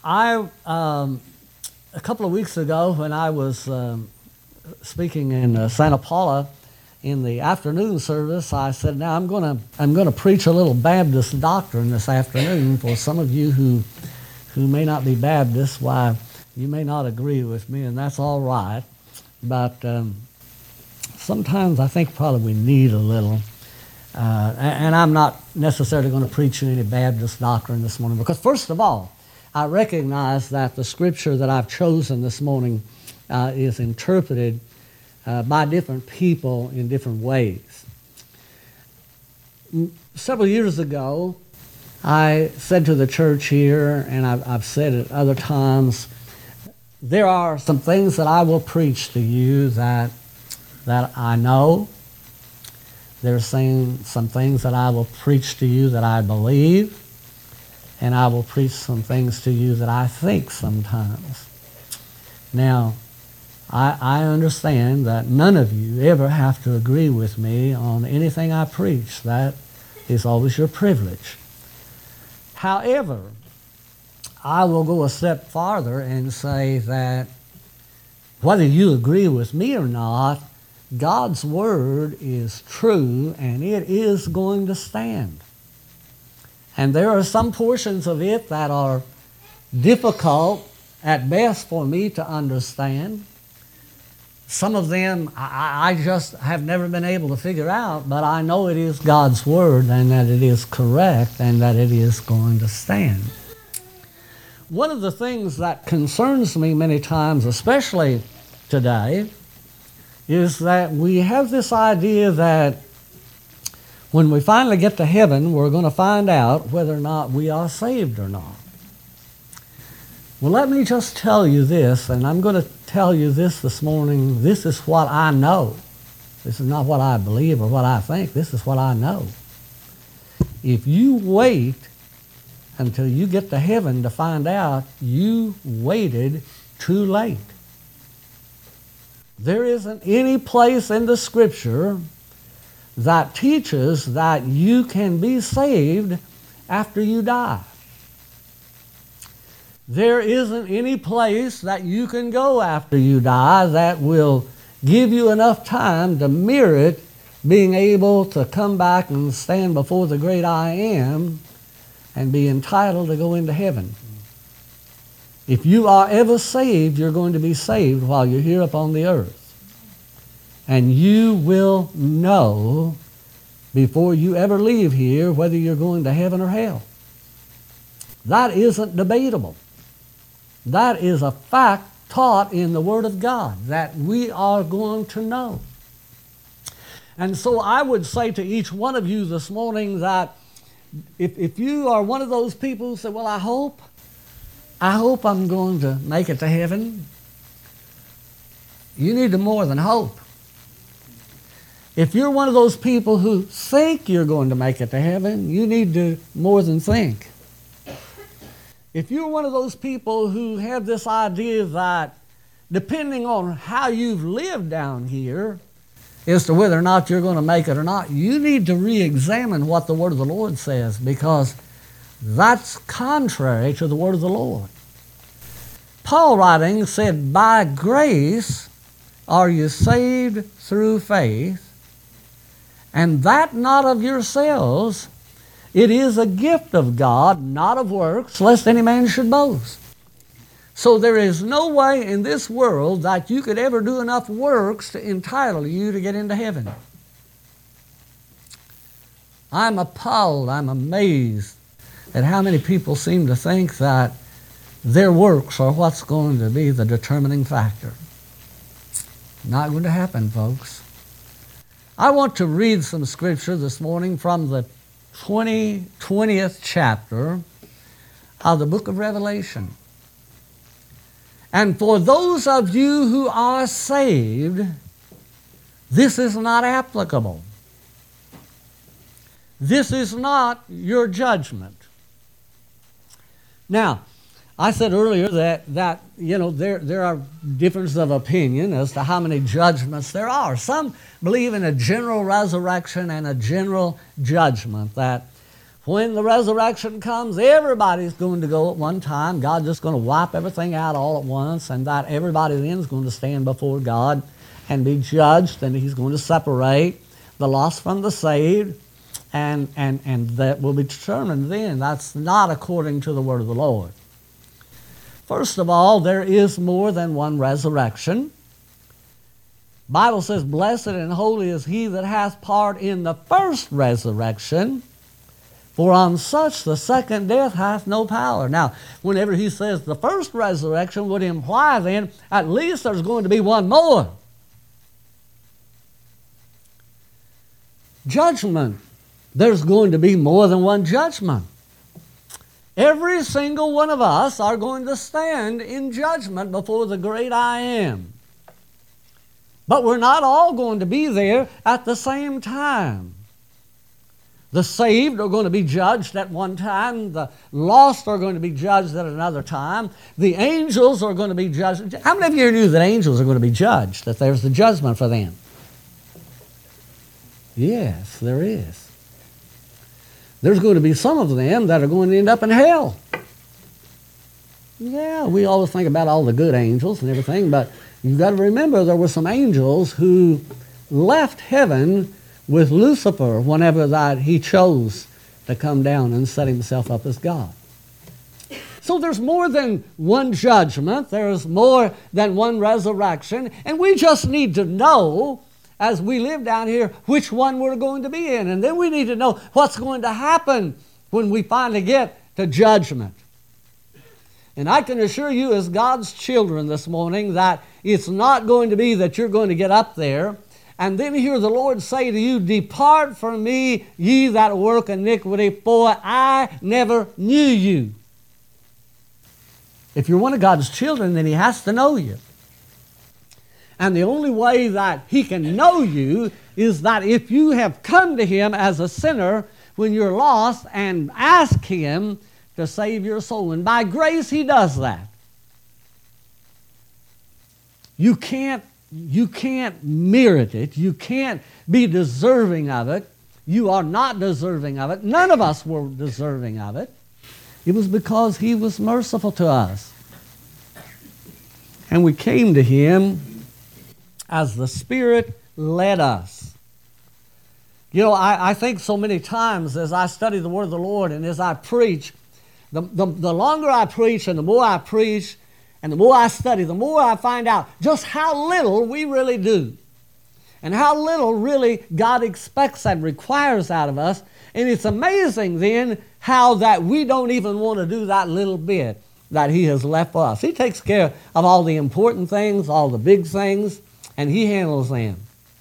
A couple of weeks ago when I was speaking in Santa Paula in the afternoon service, I said, now I'm going to preach a little Baptist doctrine this afternoon for some of you who may not be Baptists. Why, you may not agree with me, and that's all right. But sometimes I think probably we need a little. And I'm not necessarily going to preach any Baptist doctrine this morning because, first of all, I recognize that the scripture that I've chosen this morning is interpreted by different people in different ways. Several years ago, I said to the church here, and I've said it other times, there are some things that I will preach to you that I know. There's some things that I will preach to you that I believe, and I will preach some things to you that I think sometimes. Now, I understand that none of you ever have to agree with me on anything I preach. That is always your privilege. However, I will go a step farther and say that whether you agree with me or not, God's Word is true and it is going to stand. And there are some portions of it that are difficult at best for me to understand. Some of them I just have never been able to figure out, but I know it is God's Word and that it is correct and that it is going to stand. One of the things that concerns me many times, especially today, is that we have this idea that when we finally get to heaven, we're going to find out whether or not we are saved or not. Well, let me just tell you this, and I'm going to tell you this morning. This is what I know. This is not what I believe or what I think. This is what I know. If you wait until you get to heaven to find out, you waited too late. There isn't any place in the Scripture that teaches that you can be saved after you die. There isn't any place that you can go after you die that will give you enough time to merit being able to come back and stand before the great I Am and be entitled to go into heaven. If you are ever saved, you're going to be saved while you're here upon the earth. And you will know before you ever leave here whether you're going to heaven or hell. That isn't debatable. That is a fact taught in the Word of God that we are going to know. And so I would say to each one of you this morning that if you are one of those people who say, well, I hope I'm going to make it to heaven, you need to more than hope. If you're one of those people who think you're going to make it to heaven, you need to more than think. If you're one of those people who have this idea that depending on how you've lived down here as to whether or not you're going to make it or not, you need to re-examine what the Word of the Lord says, because that's contrary to the Word of the Lord. Paul writing said, by grace are you saved through faith, and that not of yourselves. It is a gift of God, not of works, lest any man should boast. So there is no way in this world that you could ever do enough works to entitle you to get into heaven. I'm appalled, I'm amazed at how many people seem to think that their works are what's going to be the determining factor. Not going to happen, folks. I want to read some scripture this morning from the 20th chapter of the book of Revelation. And for those of you who are saved, this is not applicable. This is not your judgment. Now, I said earlier that there are differences of opinion as to how many judgments there are. Some believe in a general resurrection and a general judgment, that when the resurrection comes, everybody's going to go at one time. God's just going to wipe everything out all at once, and that everybody then is going to stand before God and be judged, and He's going to separate the lost from the saved, and that will be determined then. That's not according to the word of the Lord. First of all, there is more than one resurrection. Bible says, blessed and holy is he that hath part in the first resurrection, for on such the second death hath no power. Now, whenever he says the first resurrection would imply then at least there's going to be one more. Judgment. There's going to be more than one judgment. Every single one of us are going to stand in judgment before the great I Am. But we're not all going to be there at the same time. The saved are going to be judged at one time. The lost are going to be judged at another time. The angels are going to be judged. How many of you knew that angels are going to be judged, that there's the judgment for them? Yes, there is. There's going to be some of them that are going to end up in hell. Yeah, we always think about all the good angels and everything, but you've got to remember there were some angels who left heaven with Lucifer whenever that he chose to come down and set himself up as God. So there's more than one judgment. There's more than one resurrection. And we just need to know, as we live down here, which one we're going to be in. And then we need to know what's going to happen when we finally get to judgment. And I can assure you as God's children this morning that it's not going to be that you're going to get up there and then hear the Lord say to you, depart from me, ye that work iniquity, for I never knew you. If you're one of God's children, then He has to know you. And the only way that He can know you is that if you have come to Him as a sinner when you're lost and ask Him to save your soul. And by grace He does that. You can't merit it. You can't be deserving of it. You are not deserving of it. None of us were deserving of it. It was because He was merciful to us. And we came to Him as the Spirit led us. You know, I think so many times as I study the Word of the Lord and as I preach, the longer I preach and the more I preach and the more I study, the more I find out just how little we really do. And how little really God expects and requires out of us. And it's amazing then how that we don't even want to do that little bit that He has left for us. He takes care of all the important things, all the big things, and He handles them.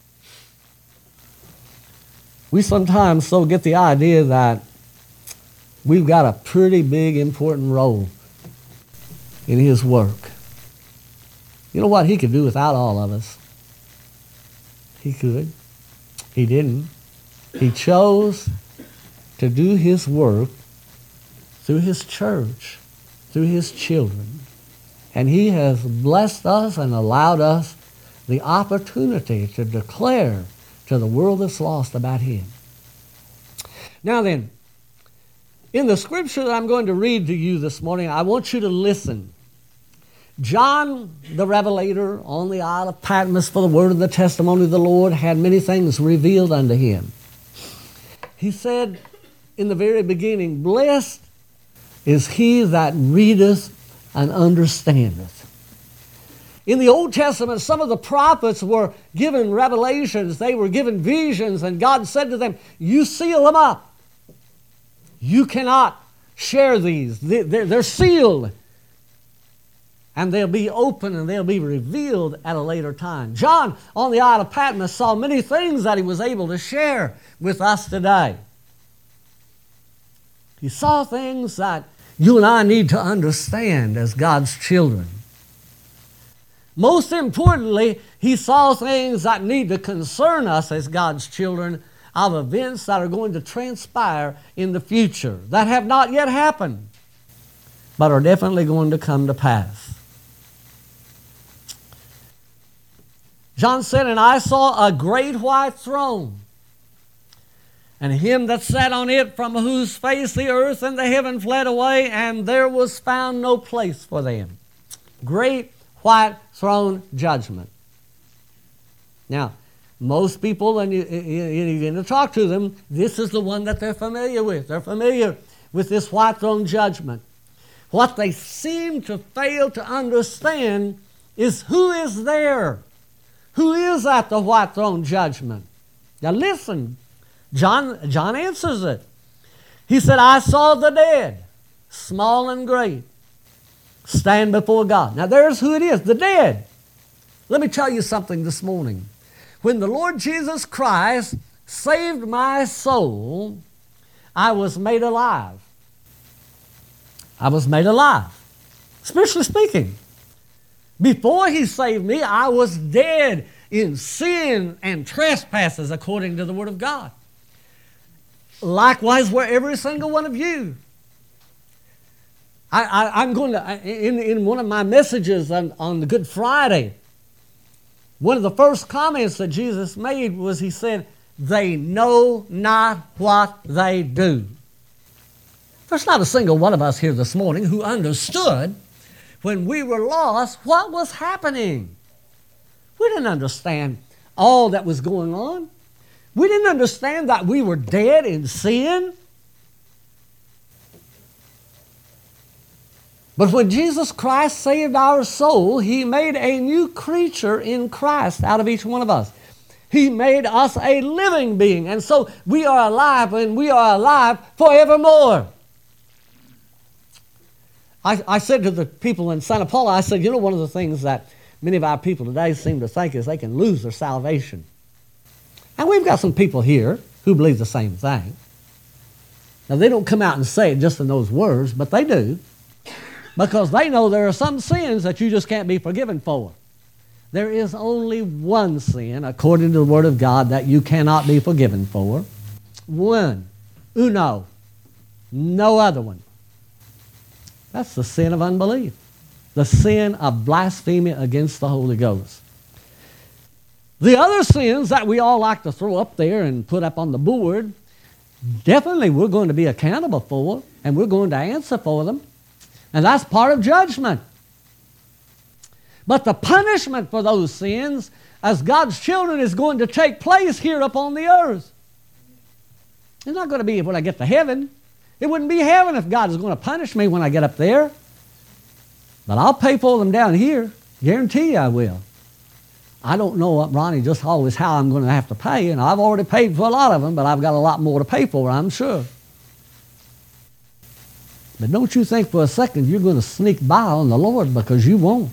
We sometimes so get the idea that we've got a pretty big, important role in His work. You know what? He could do without all of us. He could. He didn't. He chose to do His work through His church, through His children. And He has blessed us and allowed us the opportunity to declare to the world that's lost about Him. Now then, in the scripture that I'm going to read to you this morning, I want you to listen. John the Revelator on the Isle of Patmos for the word of the testimony of the Lord had many things revealed unto him. He said in the very beginning, blessed is he that readeth and understandeth. In the Old Testament, some of the prophets were given revelations. They were given visions, and God said to them, you seal them up. You cannot share these. They're sealed. And they'll be open and they'll be revealed at a later time. John on the Isle of Patmos saw many things that he was able to share with us today. He saw things that you and I need to understand as God's children. Most importantly, he saw things that need to concern us as God's children of events that are going to transpire in the future that have not yet happened, but are definitely going to come to pass. John said, and I saw a great white throne, and him that sat on it, from whose face the earth and the heaven fled away, and there was found no place for them. Great white throne judgment. Now, most people, and you begin to talk to them, this is the one that they're familiar with. They're familiar with this white throne judgment. What they seem to fail to understand is who is there. Who is at the white throne judgment? Now listen, John answers it. He said, I saw the dead, small and great, stand before God. Now there's who it is, the dead. Let me tell you something this morning. When the Lord Jesus Christ saved my soul, I was made alive. I was made alive, spiritually speaking. Before He saved me, I was dead in sin and trespasses according to the Word of God. Likewise were every single one of you. I'm going to, in one of my messages on the Good Friday, one of the first comments that Jesus made was He said, they know not what they do. There's not a single one of us here this morning who understood when we were lost what was happening. We didn't understand all that was going on. We didn't understand that we were dead in sin. But when Jesus Christ saved our soul, He made a new creature in Christ out of each one of us. He made us a living being. And so we are alive, and we are alive forevermore. I said to the people in Santa Paula, I said, you know, one of the things that many of our people today seem to think is they can lose their salvation. And we've got some people here who believe the same thing. Now, they don't come out and say it just in those words, but they do. Because they know there are some sins that you just can't be forgiven for. There is only one sin, according to the Word of God, that you cannot be forgiven for. One. Uno. No other one. That's the sin of unbelief. The sin of blasphemy against the Holy Ghost. The other sins that we all like to throw up there and put up on the board, definitely we're going to be accountable for, and we're going to answer for them. And that's part of judgment. But the punishment for those sins as God's children is going to take place here upon the earth. It's not going to be when I get to heaven. It wouldn't be heaven if God is going to punish me when I get up there. But I'll pay for them down here. Guarantee you I will. I don't know, Ronnie, just always how I'm going to have to pay. And I've already paid for a lot of them, but I've got a lot more to pay for, I'm sure. But don't you think for a second you're going to sneak by on the Lord, because you won't.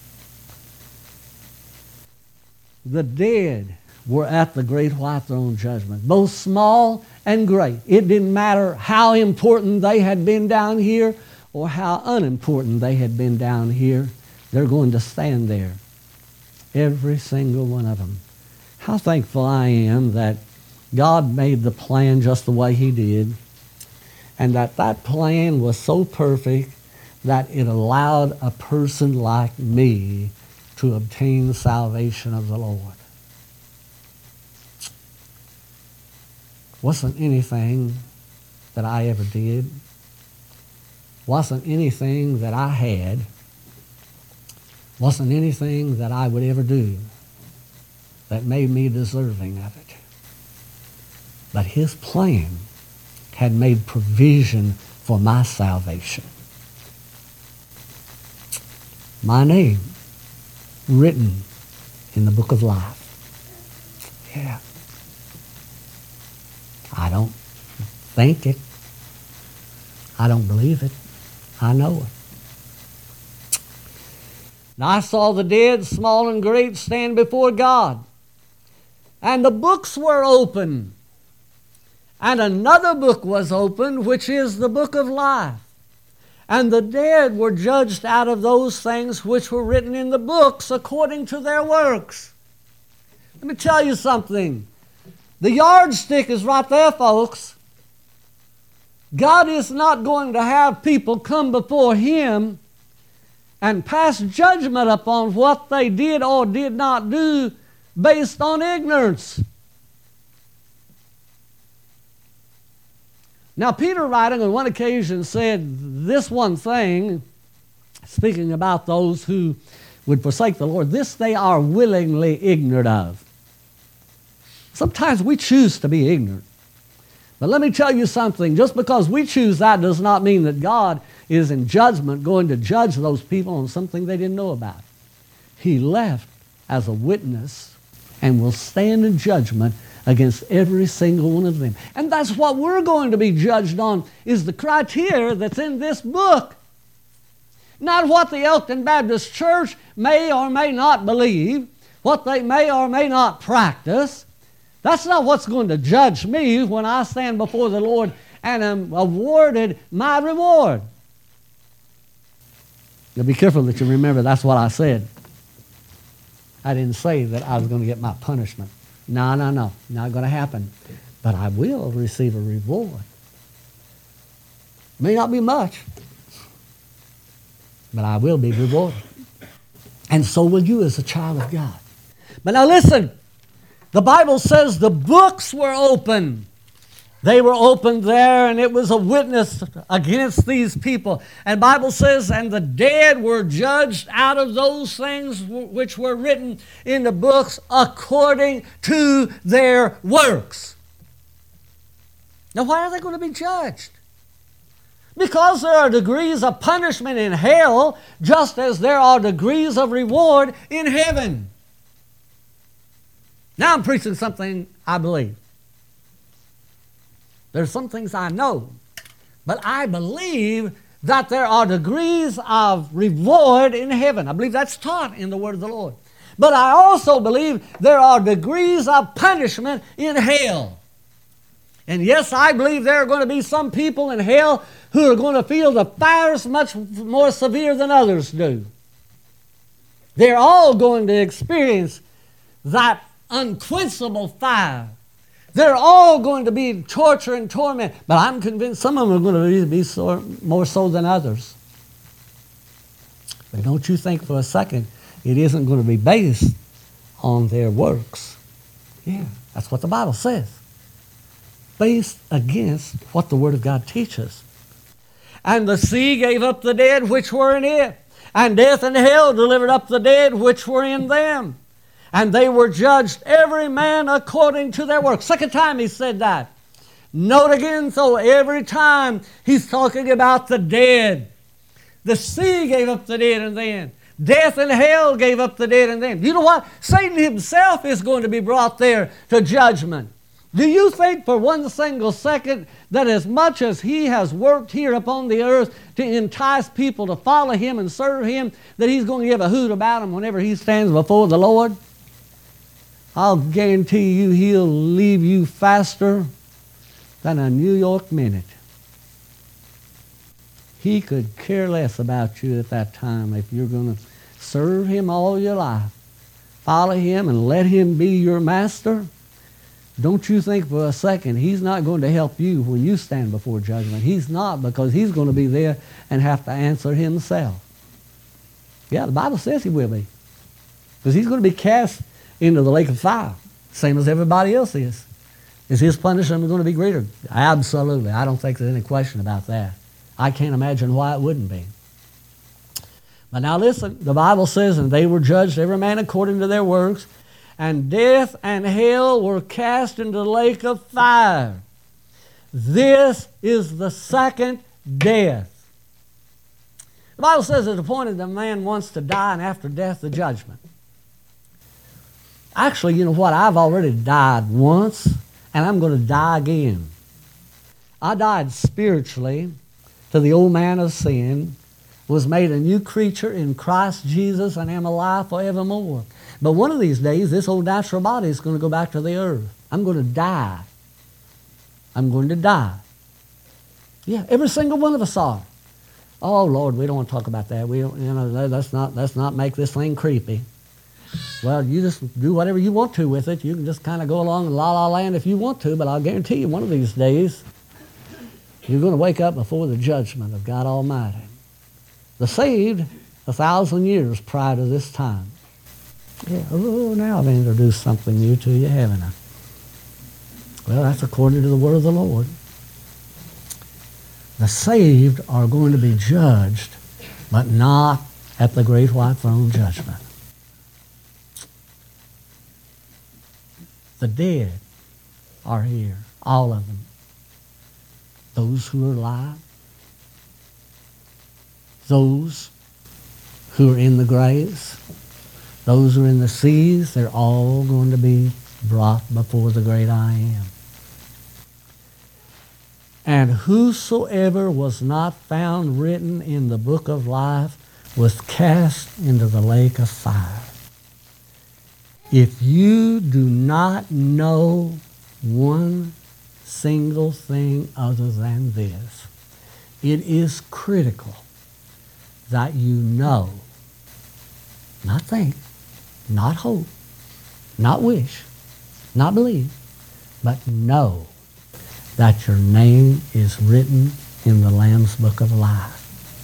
The dead were at the great white throne judgment, both small and great. It didn't matter how important they had been down here or how unimportant they had been down here. They're going to stand there, every single one of them. How thankful I am that God made the plan just the way He did, and that plan was so perfect that it allowed a person like me to obtain the salvation of the Lord. Wasn't anything that I ever did, wasn't anything that I had, wasn't anything that I would ever do that made me deserving of it. But His plan had made provision for my salvation. My name written in the book of life. Yeah. I don't think it. I don't believe it. I know it. And I saw the dead, small and great, stand before God. And the books were open. And another book was opened, which is the book of life. And the dead were judged out of those things which were written in the books according to their works. Let me tell you something. The yardstick is right there, folks. God is not going to have people come before Him and pass judgment upon what they did or did not do based on ignorance. Now, Peter, writing on one occasion, said this one thing, speaking about those who would forsake the Lord, this they are willingly ignorant of. Sometimes we choose to be ignorant. But let me tell you something. Just because we choose that does not mean that God is in judgment going to judge those people on something they didn't know about. He left as a witness and will stand in judgment against every single one of them. And that's what we're going to be judged on, is the criteria that's in this book. Not what the Elkton Baptist Church may or may not believe, what they may or may not practice. That's not what's going to judge me when I stand before the Lord and am awarded my reward. Now be careful that you remember that's what I said. I didn't say that I was going to get my punishment. No, not going to happen. But I will receive a reward. May not be much, but I will be rewarded. And so will you as a child of God. But now listen, the Bible says the books were open. They were opened there, and it was a witness against these people. And the Bible says, and the dead were judged out of those things which were written in the books according to their works. Now, why are they going to be judged? Because there are degrees of punishment in hell, just as there are degrees of reward in heaven. Now I'm preaching something I believe. There's some things I know, but I believe that there are degrees of reward in heaven. I believe that's taught in the Word of the Lord. But I also believe there are degrees of punishment in hell. And yes, I believe there are going to be some people in hell who are going to feel the fires much more severe than others do. They're all going to experience that unquenchable fire. They're all going to be torture and torment, but I'm convinced some of them are going to be more so than others. But don't you think for a second it isn't going to be based on their works. Yeah, that's what the Bible says. Based against what the Word of God teaches. And the sea gave up the dead which were in it, and death and hell delivered up the dead which were in them. And they were judged every man according to their work. Second time he said that. Note again, so every time he's talking about the dead. The sea gave up the dead and then. Death and hell gave up the dead and then. You know what? Satan himself is going to be brought there to judgment. Do you think for one single second that as much as he has worked here upon the earth to entice people to follow him and serve him, that he's going to give a hoot about him whenever he stands before the Lord? I'll guarantee you he'll leave you faster than a New York minute. He could care less about you at that time if you're going to serve him all your life. Follow him and let him be your master. Don't you think for a second he's not going to help you when you stand before judgment. He's not, because he's going to be there and have to answer himself. Yeah, the Bible says he will be. Because he's going to be cast into the lake of fire, same as everybody else is. Is his punishment going to be greater? Absolutely. I don't think there's any question about that. I can't imagine why it wouldn't be. But now listen, the Bible says, and they were judged every man according to their works, and death and hell were cast into the lake of fire. This is the second death. The Bible says it's appointed that man wants to die, and after death the judgment. Actually, you know what? I've already died once, and I'm going to die again. I died spiritually to the old man of sin, was made a new creature in Christ Jesus, and am alive forevermore. But one of these days, this old natural body is going to go back to the earth. I'm going to die. I'm going to die. Yeah, every single one of us are. Oh, Lord, we don't want to talk about that. We don't, let's not make this thing creepy. Well, you just do whatever you want to with it. You can just kind of go along in la-la land if you want to, but I'll guarantee you one of these days you're going to wake up before the judgment of God Almighty. The saved 1,000 years prior to this time. Yeah, oh, now I've introduced something new to you, haven't I? Well, that's according to the word of the Lord. The saved are going to be judged, but not at the great white throne judgment. The dead are here, all of them. Those who are alive, those who are in the graves, those who are in the seas, they're all going to be brought before the great I Am. And whosoever was not found written in the book of life was cast into the lake of fire. If you do not know one single thing other than this, it is critical that you know, not think, not hope, not wish, not believe, but know that your name is written in the Lamb's Book of Life.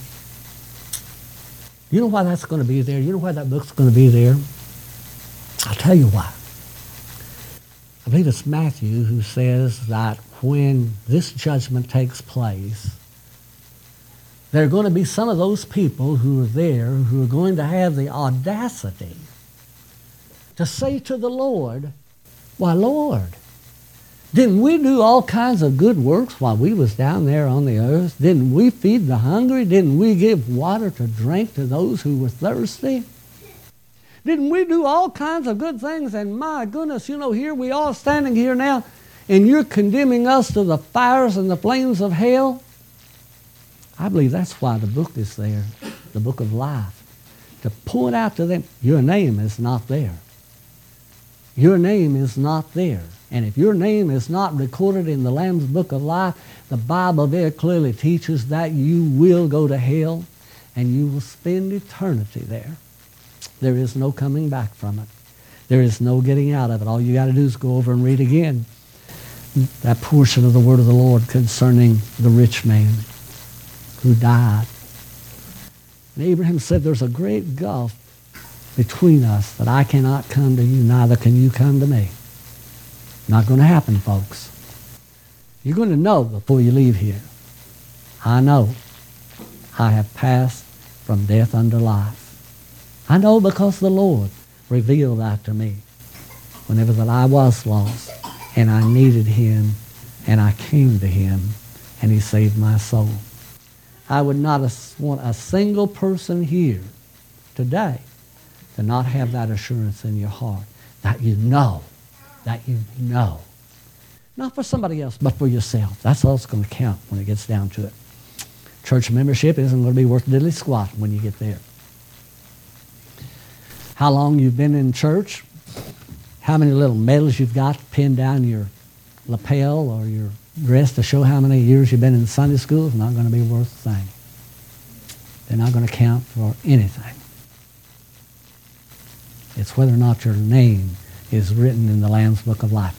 You know why that's going to be there? You know why that book's going to be there? I'll tell you why. I believe it's Matthew who says that when this judgment takes place, there are going to be some of those people who are there who are going to have the audacity to say to the Lord, "Why, Lord, didn't we do all kinds of good works while we was down there on the earth? Didn't we feed the hungry? Didn't we give water to drink to those who were thirsty? Didn't we do all kinds of good things? And my goodness, here we are standing here now, and you're condemning us to the fires and the flames of hell." I believe that's why the book is there, the book of life, to point out to them, your name is not there. Your name is not there. And if your name is not recorded in the Lamb's Book of Life, the Bible very clearly teaches that you will go to hell and you will spend eternity there. There is no coming back from it. There is no getting out of it. All you got to do is go over and read again that portion of the word of the Lord concerning the rich man who died. And Abraham said, "There's a great gulf between us that I cannot come to you, neither can you come to me." Not going to happen, folks. You're going to know before you leave here. I know I have passed from death unto life. I know because the Lord revealed that to me whenever that I was lost and I needed Him and I came to Him and He saved my soul. I would not want a single person here today to not have that assurance in your heart that you know. Not for somebody else, but for yourself. That's all that's going to count when it gets down to it. Church membership isn't going to be worth diddly squat when you get there. How long you've been in church, how many little medals you've got pinned down your lapel or your dress to show how many years you've been in Sunday school is not going to be worth a thing. They're not going to count for anything. It's whether or not your name is written in the Lamb's Book of Life.